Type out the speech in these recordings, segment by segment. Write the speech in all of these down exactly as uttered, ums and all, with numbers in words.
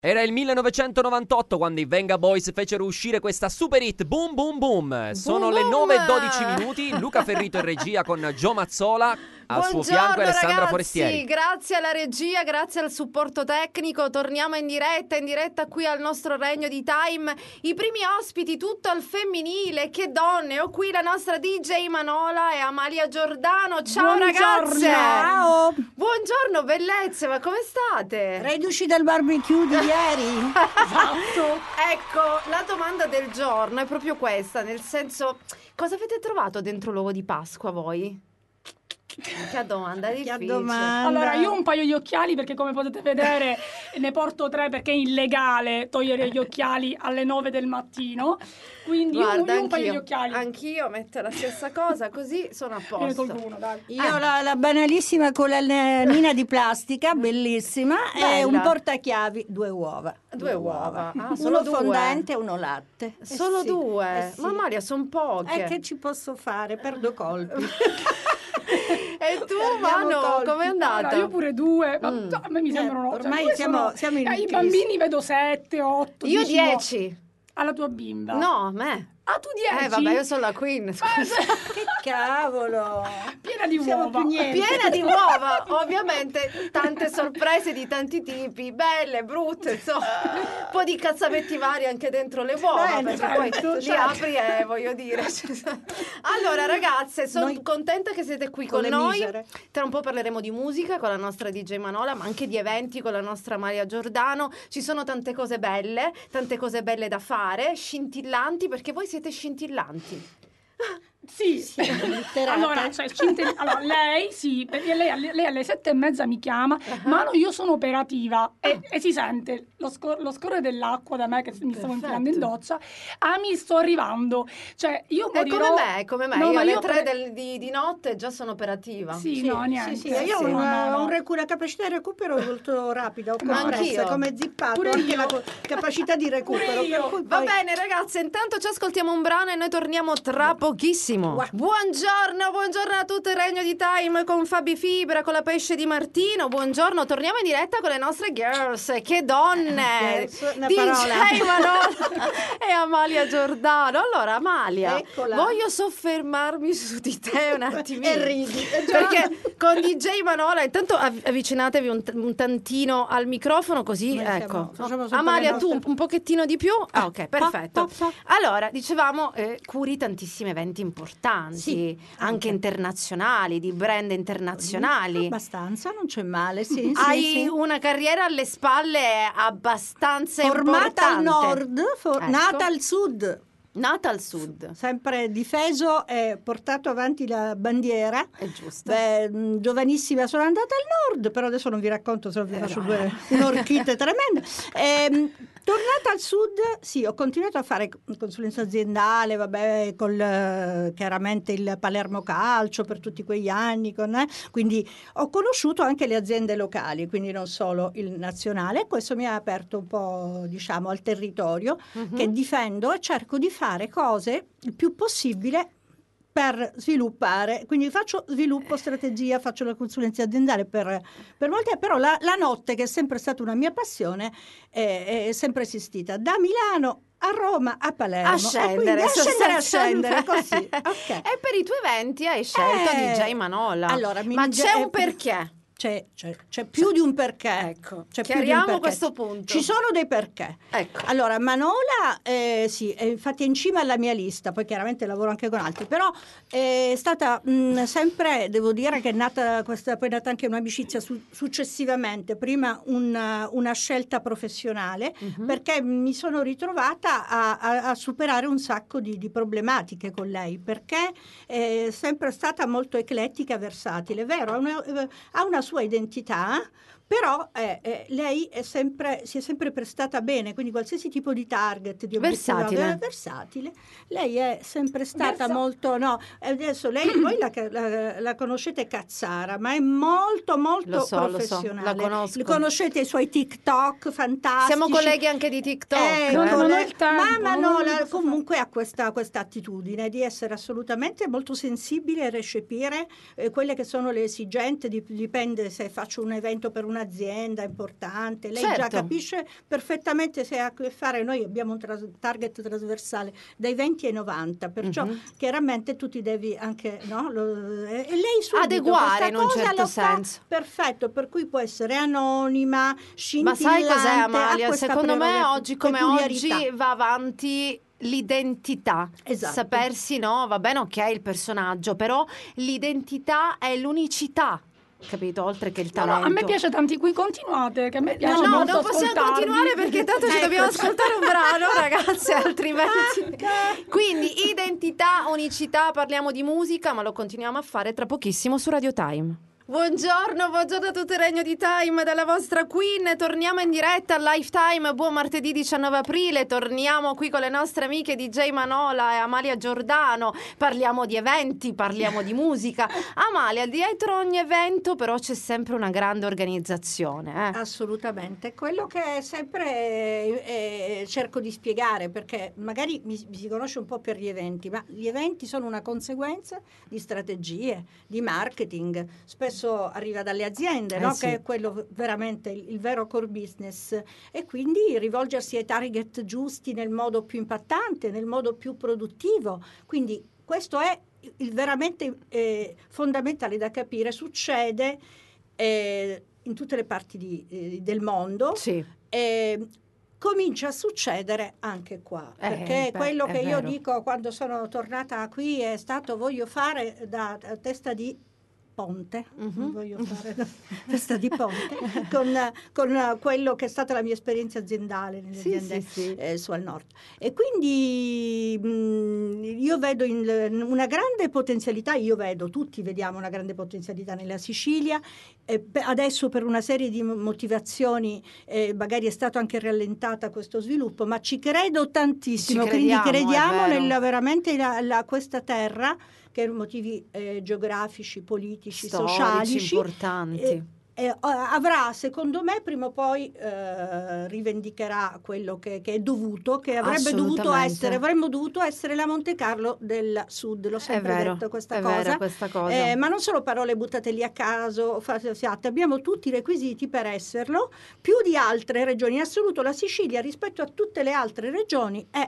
Era il millenovecentonovantotto quando i Venga Boys fecero uscire questa super hit Boom Boom Boom. Sono Boom le boom. nove e dodici minuti. Luca Ferrito in regia con Gio Mazzola. Al Buongiorno, suo fianco Alessandra ragazzi, Forestieri. grazie alla regia, grazie al supporto tecnico. Torniamo in diretta, in diretta qui al nostro Regno di Time. I primi ospiti, tutto al femminile. Che donne! Ho qui la nostra D J Manola e Amalia Giordano. Ciao Buongiorno. ragazze! Ciao! Buongiorno bellezze, ma come state? Reduci dal barbecue di ieri. Esatto. Ecco, la domanda del giorno è proprio questa, nel senso, cosa avete trovato dentro l'uovo di Pasqua voi? Che domanda difficile. Che domanda. Allora, io ho un paio di occhiali perché, come potete vedere, ne porto tre perché è illegale togliere gli occhiali alle nove del mattino. Quindi Guarda, io, io un paio di anch'io, occhiali. anch'io metto la stessa cosa, così sono a Io ne posto. tolgo uno, dai. Io Ah. la, la banalissima colanina di plastica, bellissima, Bella. e un portachiavi, due uova. Due uova. Ah, solo uno due. fondente e uno latte. Eh Solo sì, due? eh sì. Ma Maria, sono poche. E che ci posso fare? Perdo colpi. E tu, Perdiamo Mano, colpi. com'è andata? Allora, io pure due, ma Mm. a me mi Eh, sembrano cioè, ormai due siamo- sono- siamo in eh, I crisi. bambini vedo sette, otto, Io dieci, no. dieci. Alla tua bimba? No, a me. Ah, tu dieci? Eh, vabbè, io sono la queen, scusa. Che cavolo! Piena di Siamo uova. più niente. Piena di uova, ovviamente tante sorprese di tanti tipi, belle, brutte, insomma, un po' di cazzavetti vari anche dentro le uova, Bene, perché poi certo, li certo. apri e voglio dire. Allora ragazze, sono Noi- contenta che siete qui con con, le noi. misere. Tra un po' parleremo di musica con la nostra D J Manola, ma anche di eventi con la nostra Maria Giordano. Ci sono tante cose belle, tante cose belle da fare, scintillanti, perché voi siete scintillanti. Sì, litterate. allora, cioè, scinte- allora, lei sì, perché lei, alle- lei alle sette e mezza mi chiama, ma no, io sono operativa e, e si sente lo, scor- lo scorrere dell'acqua da me che mi stavo infilando in doccia. Ah, mi sto arrivando. Cioè, io È morirò... come me, è come me. No, io ma alle io tre pre- del- di, di notte già sono operativa. Sì, Sì, no, niente. sì, sì, io ho sì. una, No, no, no. un recu- una capacità di recupero molto rapida, ho No, compressa, anch'io. come zippato, Pure anche io. la co- capacità di recupero. Pure io. Per cui Va poi- bene ragazze, intanto ci ascoltiamo un brano e noi torniamo tra pochissimo. Gua- Buongiorno, buongiorno a tutto il Regno di Time con Fabi Fibra, con la Pesce di Martino. Buongiorno, torniamo in diretta con le nostre girls. Che donne! Girls, una D J parola. Manola e Amalia Giordano. Allora Amalia, Eccola. voglio soffermarmi su di te un attimino. E ridi. eh, già. Perché con D J Manola, intanto av- avvicinatevi un, t- un tantino al microfono, così Noi siamo- ecco. facciamo sempre Amalia, le tu un, nostre- un pochettino di più. Ah, ok, perfetto. pa, pa. Allora, dicevamo, eh, curi tantissimi eventi importanti, Sì, anche anche. internazionali, di brand internazionali. Abbastanza, non c'è male, sì, sì, Hai sì. una carriera alle spalle abbastanza Formata al importante. nord, for- Ecco. nata al sud, Nata al sud, sempre difeso e portato avanti la bandiera. è giusto. Beh, mh, giovanissima sono andata al nord, però adesso non vi racconto, se no vi faccio due un'orchite tremenda. Ehm, tornata al sud, sì, ho continuato a fare consulenza aziendale, vabbè, col eh, chiaramente il Palermo Calcio per tutti quegli anni, con, eh, quindi ho conosciuto anche le aziende locali, quindi non solo il nazionale. Questo mi ha aperto un po', diciamo, al territorio Mhm. che difendo e cerco di fare cose il più possibile per sviluppare, quindi faccio sviluppo, strategia, faccio la consulenza aziendale per, per molte, però la, la notte, che è sempre stata una mia passione, è, è sempre esistita da Milano a Roma a Palermo. A E scendere, quindi a scendere, a sostanzialmente. scendere, così. Ok. E per i tuoi eventi hai scelto Eh, D J Manola. allora, mi- Ma c'è eh, un perché? C'è, c'è, c'è più di un perché. Ecco, C'è più di un chiariamo perché. questo punto. Ci sono dei perché. Ecco. Allora, Manola, eh, sì, è infatti è in cima alla mia lista, poi chiaramente lavoro anche con altri, però è stata mh, sempre, devo dire che è nata questa, poi è nata anche un'amicizia su- successivamente, prima un- una scelta professionale, Mhm. perché mi sono ritrovata a, a- a superare un sacco di, di problematiche con lei, perché è sempre stata molto eclettica e versatile, è vero, ha una, eh, ha una sua identità, però eh, eh, lei è sempre, si è sempre prestata bene, quindi qualsiasi tipo di target, di obiettivo, Versatile. eh, versatile. Lei è sempre stata Versa- molto, no, adesso lei, voi la, la- la conoscete Cazzara, ma è molto molto Lo so, lo so, professionale. la conosco. Le conoscete i suoi TikTok fantastici. Siamo colleghi anche di TikTok. Ecco, Non- non ho lei- il tempo, ma non Manola posso comunque ha questa, questa attitudine di essere assolutamente molto sensibile e recepire eh, quelle che sono le esigenze, di- dipende se faccio un evento per una un'azienda importante, lei Certo. già capisce perfettamente se ha a che fare. Noi abbiamo un tras- target trasversale dai venti ai novanta, perciò Mhm. chiaramente tu ti devi anche, no, lo- e e lei subito Adeguare questa in un cosa certo lo fa senso. perfetto, per cui può essere anonima, Ma scintillante, sai cos'è, ha Amalia? questa Secondo me prerogativa- oggi come peculiarità. oggi va avanti l'identità. Esatto. Sapersi, no, va bene, ok, il personaggio, però l'identità è l'unicità, capito? Oltre che il No, no, talento. a me piace tanti, qui continuate, che a me piace No, no, molto non possiamo ascoltarvi. continuare perché tanto ci Ecco. dobbiamo ascoltare un brano, ragazze, altrimenti. Quindi identità, unicità, parliamo di musica, ma lo continuiamo a fare tra pochissimo su Radio Time. Buongiorno, buongiorno a tutto il regno di Time dalla vostra Queen. Torniamo in diretta al Lifetime. Buon martedì diciannove aprile. Torniamo qui con le nostre amiche D J Manola e Amalia Giordano. Parliamo di eventi, parliamo di musica. Amalia, dietro ogni evento però c'è sempre una grande organizzazione. Eh? Assolutamente, quello che sempre eh, eh, cerco di spiegare, perché magari mi, mi si conosce un po' per gli eventi, ma gli eventi sono una conseguenza di strategie, di marketing, spesso arriva dalle aziende, Eh no? sì. Che è quello veramente il, il vero core business, e quindi rivolgersi ai target giusti nel modo più impattante, nel modo più produttivo. Quindi questo è il veramente eh, fondamentale da capire, succede eh, in tutte le parti di, eh, del mondo. Sì. Eh, comincia a succedere anche qua, Eh, perché beh, quello è che io vero. dico quando sono tornata qui è stato: voglio fare da, da testa di ponte, Mhm. non voglio fare da testa di ponte con, con quello che è stata la mia esperienza aziendale nelle Sì, aziende sì, sì. eh, su al nord, e quindi mh, io vedo in, una grande potenzialità, io vedo, tutti vediamo una grande potenzialità nella Sicilia. Eh, beh, adesso per una serie di motivazioni eh, magari è stato anche rallentata questo sviluppo, ma ci credo tantissimo, Ci quindi crediamo, è crediamo vero. nella, veramente la, la, questa terra, che per motivi eh, geografici, politici, Storici, sociali, importanti. eh, eh, avrà, secondo me, prima o poi eh, rivendicherà quello che, che è dovuto, che avrebbe dovuto Assolutamente. essere, avremmo dovuto essere la Monte Carlo del Sud, l'ho È sempre vero, detto questa è cosa. vera questa cosa. Eh, ma non solo parole buttate lì a caso, fatte, abbiamo tutti i requisiti per esserlo, più di altre regioni. In assoluto la Sicilia rispetto a tutte le altre regioni è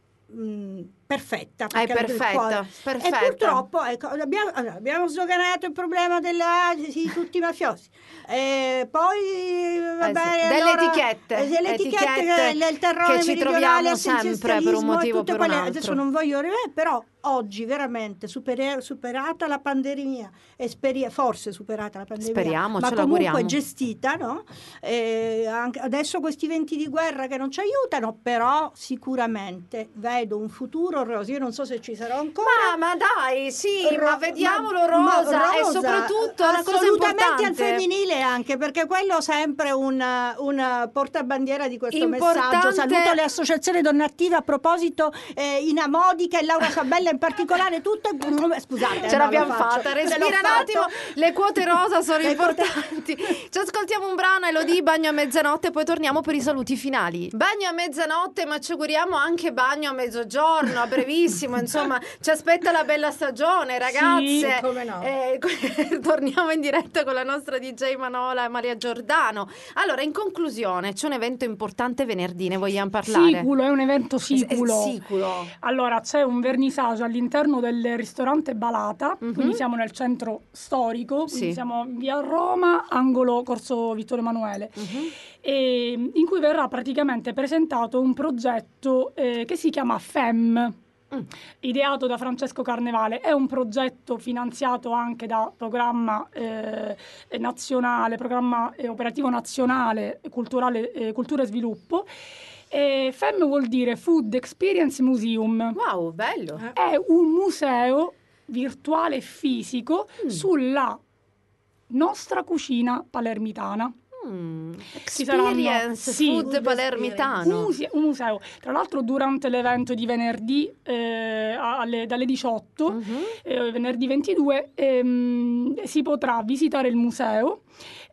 mh, perfetta. È perché il perfetta, cuore- perfetta. E purtroppo ecco, abbiamo, allora, abbiamo sdoganato il problema della sì, tutti i mafiosi. E poi va Eh sì, bene, delle allora, etichette, eh, delle etichette, etichette che, il terrore che ci meridionale, troviamo sempre per un assistenzialismo e motivo o tutte per un quelle- altro. adesso non voglio arrivare, però oggi veramente superi- superata la pandemia, esperi- forse superata la pandemia, Speriamo, ma ce comunque l'auguriamo. gestita, no? Eh, anche adesso questi venti di guerra che non ci aiutano, però sicuramente vedo un futuro roseo. Io non so se ci sarò ancora. Ma, ma dai, sì, Ro- ma vediamolo ma- rosa, ma e rosa, soprattutto una cosa assolutamente al importante. femminile anche, perché quello è sempre un, un portabandiera di questo Importante. messaggio. Saluto le associazioni donne attive, a proposito eh, Ina Modica e Laura Sabella in particolare, tutte scusate, Ce eh, l'abbiamo no, lo faccio. fatta, Ce l'ho respira un fatto. attimo, le quote rosa sono Le quote- importanti. Ci ascoltiamo un brano, Elodie, Bagno a mezzanotte, poi torniamo per i saluti finali. Bagno a mezzanotte, ma ci auguriamo anche bagno a mezzogiorno, a brevissimo, insomma, ci aspetta la bella stagione, ragazze. Sì, come no. Eh, torniamo in diretta con la nostra D J Manola e Maria Giordano. Allora, in conclusione, c'è un evento importante venerdì, ne vogliamo parlare? Siculo, è un evento siculo. Eh, siculo. Allora, c'è un vernissage all'interno del ristorante Balata, Mhm. quindi siamo nel centro storico, quindi Sì. siamo via Roma, angolo Corso Vittorio Emanuele, Mhm. e, in cui verrà praticamente presentato un progetto eh, che si chiama F E M. Mm. Ideato da Francesco Carnevale, è un progetto finanziato anche da programma eh, nazionale, programma eh, operativo nazionale, culturale, eh, cultura e sviluppo. E F E M vuol dire Food Experience Museum. Wow, bello. È un museo virtuale e fisico Mm. sulla nostra cucina palermitana. Mm. Ci saranno- Experience sì, food food palermitano. Un, muse- un museo, tra l'altro durante l'evento di venerdì eh, alle- dalle diciotto, Mhm. eh, venerdì ventidue, ehm, si potrà visitare il museo,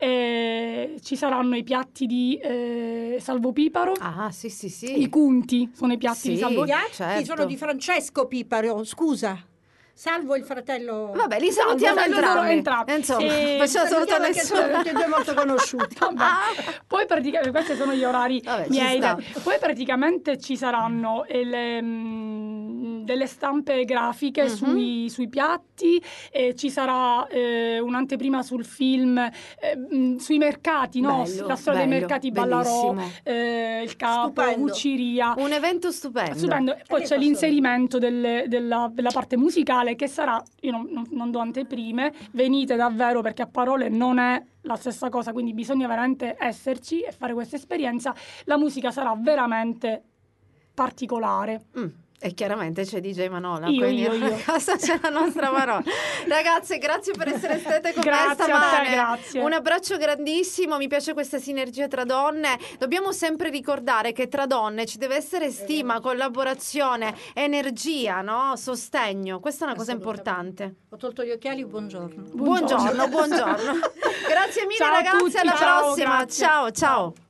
eh, ci saranno i piatti di eh, salvopiparo, Ah, sì, sì, sì. i cunti sono i piatti Sì. di salvopiparo. Gli atti certo. sono di Francesco Piparo, scusa. salvo il fratello. Vabbè, li salutiamo Salvo, entrambi. entrambi. Insomma, E- facciamo saluto a Perché sono nessuno. tutti e due molto conosciuti. Vabbè. Poi praticamente questi sono gli orari Vabbè, ci miei. sta. Poi praticamente ci saranno eh, le, mm, delle stampe grafiche Mhm. sui, sui piatti, e ci sarà eh, un'anteprima sul film, eh, mm, sui mercati, no? Bello, La storia dei bello, mercati Ballarò, bellissimo. eh, il capo, Stupendo. Ucciria. Un evento stupendo. Stupendo. E poi che c'è posso l'inserimento delle- della, della parte musicale, che sarà, io non, non- non do anteprime, venite davvero, perché a parole non è la stessa cosa, quindi bisogna veramente esserci e fare questa esperienza. La musica sarà veramente particolare. Mm. E chiaramente c'è D J Manola, Io, quindi io, io. a casa c'è la nostra Manola. Ragazze, grazie per essere state con me Grazie a te, stamane. grazie. Un abbraccio grandissimo, mi piace questa sinergia tra donne. Dobbiamo sempre ricordare che tra donne ci deve essere stima, collaborazione, energia, no? Sostegno. Questa è una cosa Assolutamente. importante. Ho tolto gli occhiali, buongiorno. Buongiorno, buongiorno. Grazie mille Ciao a ragazze, tutti, alla ciao, prossima. grazie. Ciao, ciao.